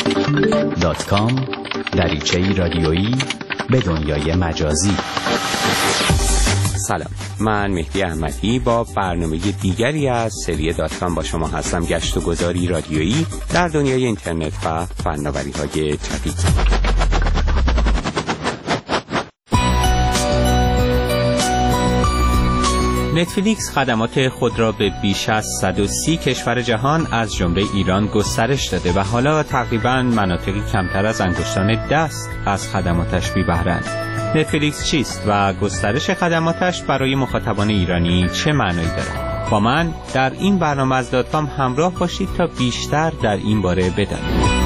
netflix.com دریچه‌ای رادیویی به دنیای مجازی. سلام، من مهدی احمدی با برنامه دیگری از سری .com با شما هستم. گشت و گذاری رادیویی در دنیای اینترنت و فناوری‌های جدید. نتفلیکس خدمات خود را به بیش از 130 کشور جهان از جمله ایران گسترش داده و حالا تقریباً مناطقی کمتر از انگشتان دست از خدماتش بی‌بهره‌اند. نتفلیکس چیست و گسترش خدماتش برای مخاطبان ایرانی چه معنایی دارد؟ با من در این برنامه از .com همراه باشید تا بیشتر در این باره بدانید.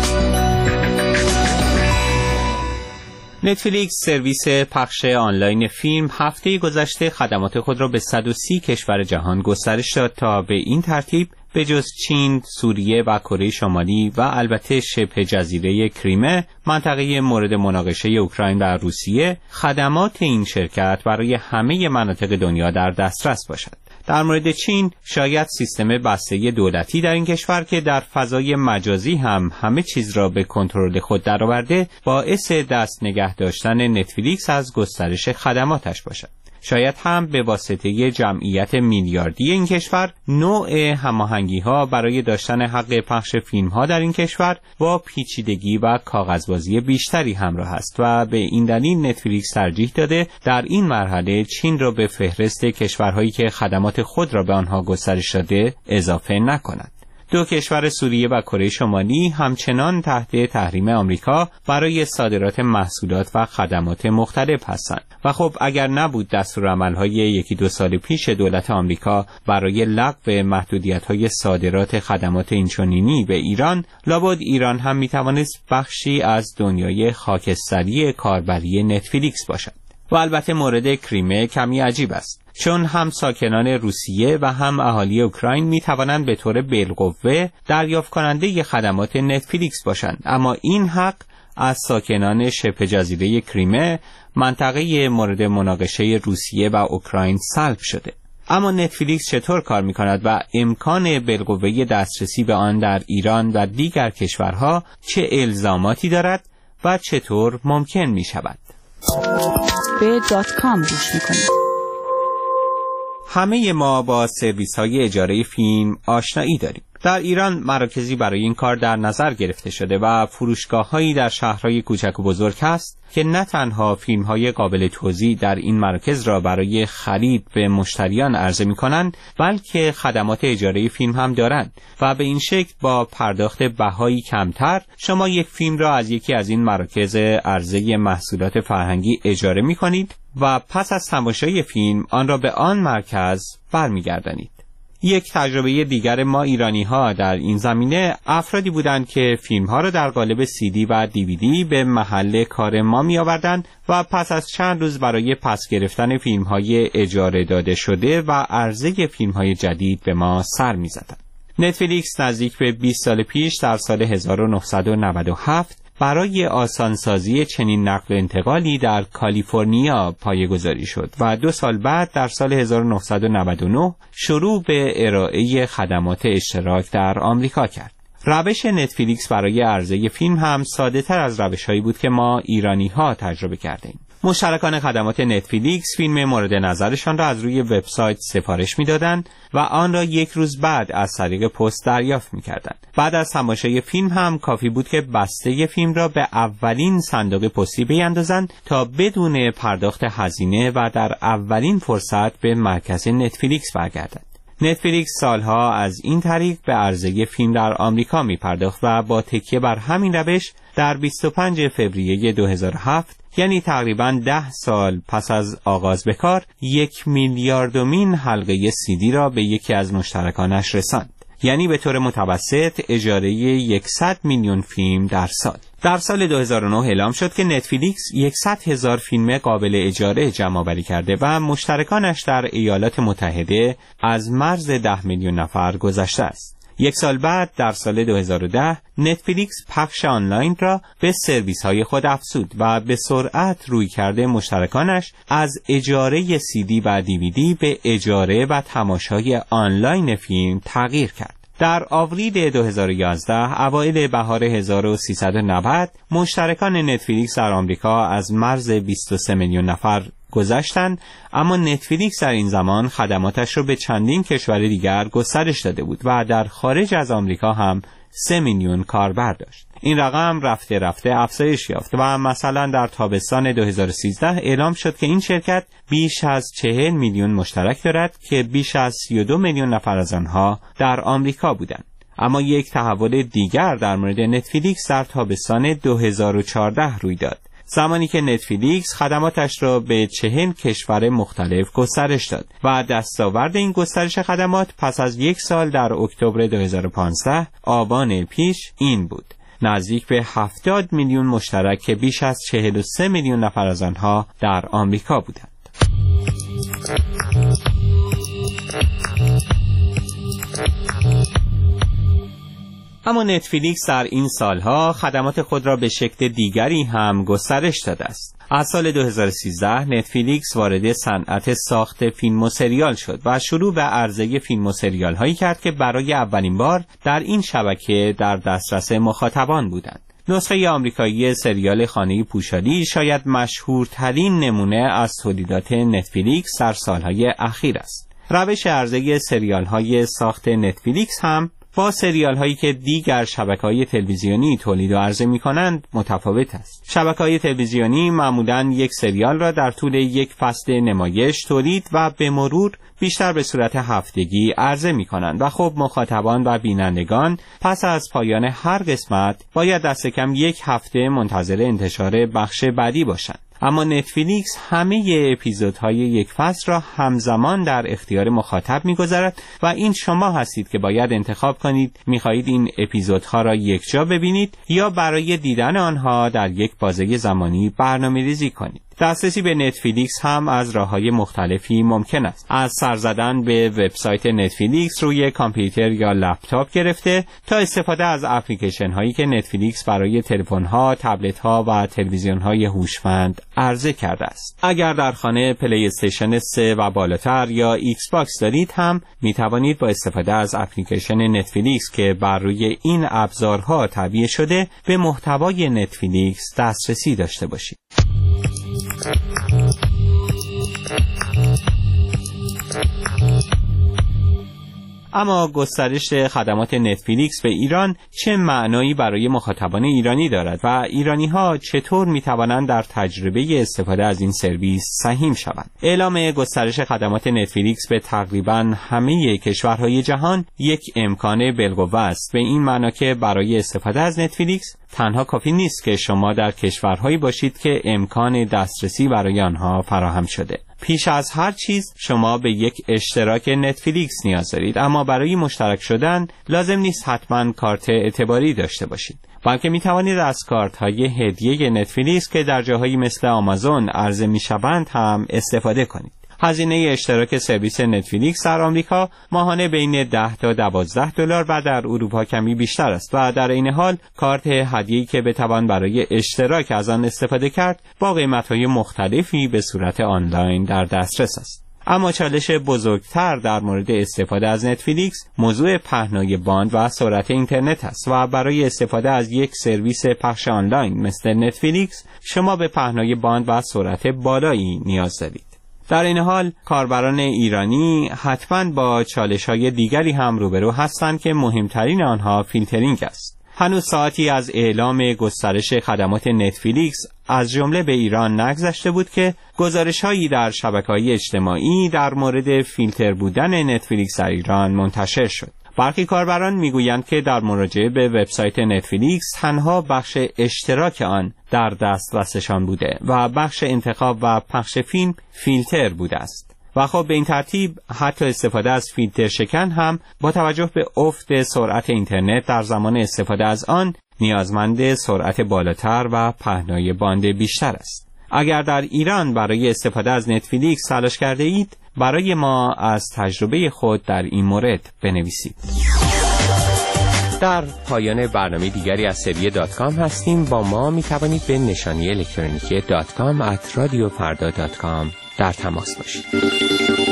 نتفلیکس سرویس پخش آنلاین فیلم هفته گذشته خدمات خود را به 130 کشور جهان گسترش داد تا به این ترتیب به جز چین، سوریه و کره شمالی و البته شبه جزیره کریمه، منطقه مورد مناقشه اوکراین و روسیه، خدمات این شرکت برای همه مناطق دنیا در دسترس باشد. در مورد چین، شاید سیستم بسته دولتی در این کشور که در فضای مجازی هم همه چیز را به کنترل خود درآورده، باعث دست نگه داشتن نتفلیکس از گسترش خدماتش باشد. شاید هم به واسطه جمعیت میلیاردی این کشور، نوع هماهنگی‌ها برای داشتن حق پخش فیلم‌ها در این کشور با پیچیدگی و کاغذبازی بیشتری همراه است و به این دلیل نتفلیکس ترجیح داده در این مرحله چین را به فهرست کشورهایی که خدمات خود را به آنها گسترش داده اضافه نکند. دو کشور سوریه و کره شمالی همچنان تحت تحریم آمریکا برای صادرات محصولات و خدمات مختلف هستند و خب اگر نبود دستورالعمل‌های 1-2 سال پیش دولت آمریکا برای لغو محدودیت‌های صادرات خدمات اینچنینی به ایران، لابد ایران هم می‌توانست بخشی از دنیای خاکستری کاربری نتفلیکس باشد. و البته مورد کریمه کمی عجیب است، چون هم ساکنان روسیه و هم اهالی اوکراین می توانند به طور بالقوه دریافت کننده خدمات نتفلیکس باشند، اما این حق از ساکنان شبه جزیره کریمه، منطقه مورد مناقشه روسیه و اوکراین سلب شده. اما نتفلیکس چطور کار می کند و امکان بالقوه دسترسی به آن در ایران و دیگر کشورها چه الزاماتی دارد و چطور ممکن می شود؟ به .com گوش میکنید. همه ما با سرویس های اجاره فیلم آشنایی داریم. در ایران مراکزی برای این کار در نظر گرفته شده و فروشگاه‌هایی در شهرهای کوچک و بزرگ هست که نه تنها فیلم‌های قابل توزیع در این مراکز را برای خرید به مشتریان عرضه می‌کنند، بلکه خدمات اجاره فیلم هم دارند و به این شکل با پرداخت بهایی کمتر شما یک فیلم را از یکی از این مراکز عرضه محصولات فرهنگی اجاره می‌کنید و پس از تماشای فیلم آن را به آن مرکز برمیگردانید. یک تجربه دیگر ما ایرانی‌ها در این زمینه افرادی بودند که فیلم‌ها را در قالب CD و DVD به محل کار ما می‌آوردند و پس از چند روز برای پس گرفتن فیلم‌های اجاره داده شده و عرضه فیلم‌های جدید به ما سر می‌زدند. نتفلیکس نزدیک به 20 سال پیش در سال 1997 برای آسانسازی چنین نقل و انتقالی در کالیفرنیا پایه‌گذاری شد و 2 سال بعد در سال 1999 شروع به ارائه خدمات اشتراک در آمریکا کرد. روش نتفلیکس برای عرضه فیلم هم ساده تر از روش‌هایی بود که ما ایرانی‌ها تجربه کردیم. مشترکان خدمات نتفلیکس فیلم مورد نظرشان را از روی وبسایت سفارش می‌دادند و آن را 1 روز بعد از طریق پست دریافت می‌کردند. بعد از تماشای فیلم هم کافی بود که بسته فیلم را به اولین صندوق پستی بیاندازند تا بدون پرداخت هزینه و در اولین فرصت به مرکز نتفلیکس برگردند. نتفلیکس سالها از این طریق به عرضه فیلم در آمریکا می‌پرداخت و با تکیه بر همین روش در 25 فوریه 2007 یعنی تقریباً 10 سال پس از آغاز به کار 1 میلیاردمین حلقه CD را به یکی از مشترکانش رساند. یعنی به طور متوسط اجاره 100 میلیون فیلم در سال. در سال 2009 اعلام شد که نتفلیکس 100,000 فیلم قابل اجاره جمع‌آوری کرده و مشترکانش در ایالات متحده از مرز 10 میلیون نفر گذشته است. 1 سال بعد در سال 2010 نتفلیکس پخش آنلاین را به سرویس‌های خود افزود و به سرعت رویکرد مشترکانش از اجاره CD و DVD به اجاره و تماشای آنلاین فیلم تغییر کرد. در آوریل 2011 اوایل بهار 1390 مشترکان نتفلیکس در آمریکا از مرز 23 میلیون نفر گذشتند، اما نتفلیکس در این زمان خدماتش را به چندین کشور دیگر گسترش داده بود و در خارج از آمریکا هم 3 میلیون کاربر داشت. این رقم رفته رفته افزایش یافت و مثلا در تابستان 2013 اعلام شد که این شرکت بیش از 40 میلیون مشترک دارد که بیش از 32 میلیون نفر از آنها در آمریکا بودند. اما یک تحول دیگر در مورد نتفلیکس در تابستان 2014 روی داد، زمانی که نتفلیکس خدماتش را به 40 کشور مختلف گسترش داد و دستاورد این گسترش خدمات پس از یک سال در اکتبر 2015 آبان پیش این بود: نزدیک به 70 میلیون مشترک که بیش از 43 میلیون نفر از آنها در آمریکا بودند. اما نتفلیکس در این سالها خدمات خود را به شکل دیگری هم گسترش داده است. از سال 2013 نتفلیکس وارد صنعت ساخت فیلم و سریال شد و شروع به عرضه فیلم و سریال هایی کرد که برای اولین بار در این شبکه در دسترس مخاطبان بودند. نسخه آمریکایی سریال خانه پوشالی شاید مشهورترین نمونه از تولیدات نتفلیکس در سالهای اخیر است. روش عرضه سریال های ساخت نتفلیکس هم با سریال هایی که دیگر شبکه‌های تلویزیونی تولید و عرضه می‌کنند متفاوت است. شبکه‌های تلویزیونی معمولاً یک سریال را در طول یک فصل نمایش تولید و به مرور بیشتر به صورت هفتگی عرضه می‌کنند و خب مخاطبان و بینندگان پس از پایان هر قسمت باید دست کم یک هفته منتظر انتشار بخش بعدی باشند. اما نتفلیکس همه اپیزودهای یک فصل را همزمان در اختیار مخاطب می‌گذارد و این شما هستید که باید انتخاب کنید می‌خواهید این اپیزودها را یکجا ببینید یا برای دیدن آنها در یک بازه زمانی برنامه‌ریزی کنید. دسترسی به نتفلیکس هم از راه‌های مختلفی ممکن است، از سر زدن به وبسایت نتفلیکس روی کامپیوتر یا لپتاپ گرفته تا استفاده از اپلیکیشن هایی که نتفلیکس برای تلفن‌ها، تبلت‌ها و تلویزیون‌های هوشمند عرضه کرده است. اگر در خانه پلی استیشن 3 و بالاتر یا ایکس باکس دارید هم می توانید با استفاده از اپلیکیشن نتفلیکس که بر روی این ابزارها تعبیه شده به محتوای نتفلیکس دسترسی داشته باشید. اما گسترش خدمات نتفلیکس به ایران چه معنایی برای مخاطبان ایرانی دارد و ایرانی‌ها چطور می‌توانند در تجربه استفاده از این سرویس سهیم شوند؟ اعلام گسترش خدمات نتفلیکس به تقریباً همه کشورهای جهان یک امکان بالقوه است، به این معنی که برای استفاده از نتفلیکس تنها کافی نیست که شما در کشورهایی باشید که امکان دسترسی برای آنها فراهم شده. پیش از هر چیز شما به یک اشتراک نتفلیکس نیاز دارید، اما برای مشترک شدن لازم نیست حتما کارت اعتباری داشته باشید، بلکه می توانید از کارت های هدیه نتفلیکس که در جاهایی مثل آمازون عرضه می شوند هم استفاده کنید. هزینه اشتراک سرویس نتفلیکس در آمریکا ماهانه بین 10 تا 12 دلار و در اروپا کمی بیشتر است و در این حال کارت هدیه‌ای که بتوان برای اشتراک از آن استفاده کرد با قیمت‌های مختلفی به صورت آنلاین در دسترس است. اما چالش بزرگتر در مورد استفاده از نتفلیکس موضوع پهنای باند و سرعت اینترنت است و برای استفاده از یک سرویس پخش آنلاین مثل نتفلیکس شما به پهنای باند و سرعت بالایی نیاز دارید. در این حال کاربران ایرانی حتماً با چالش‌های دیگری هم روبرو هستند که مهمترین آنها فیلترینگ است. هنوز ساعتی از اعلام گسترش خدمات نتفلیکس از جمله به ایران نگذشته بود که گزارش‌هایی در شبکه‌های اجتماعی در مورد فیلتر بودن نتفلیکس در ایران منتشر شد. برخی کاربران میگویند که در مراجعه به وبسایت نتفلیکس تنها بخش اشتراک آن در دسترسشان بوده و بخش انتخاب و پخش فیلم فیلتر بوده است. و خب به این ترتیب حتی استفاده از فیلتر شکن هم با توجه به افت سرعت اینترنت در زمان استفاده از آن نیازمند سرعت بالاتر و پهنای باند بیشتر است. اگر در ایران برای استفاده از نتفلیکس تلاش کرده اید، برای ما از تجربه خود در این مورد بنویسید. در پایان برنامه دیگری از سری .com هستیم. با ما می توانید به نشانی الکترونیکی .com @radiofarda.com در تماس باشید.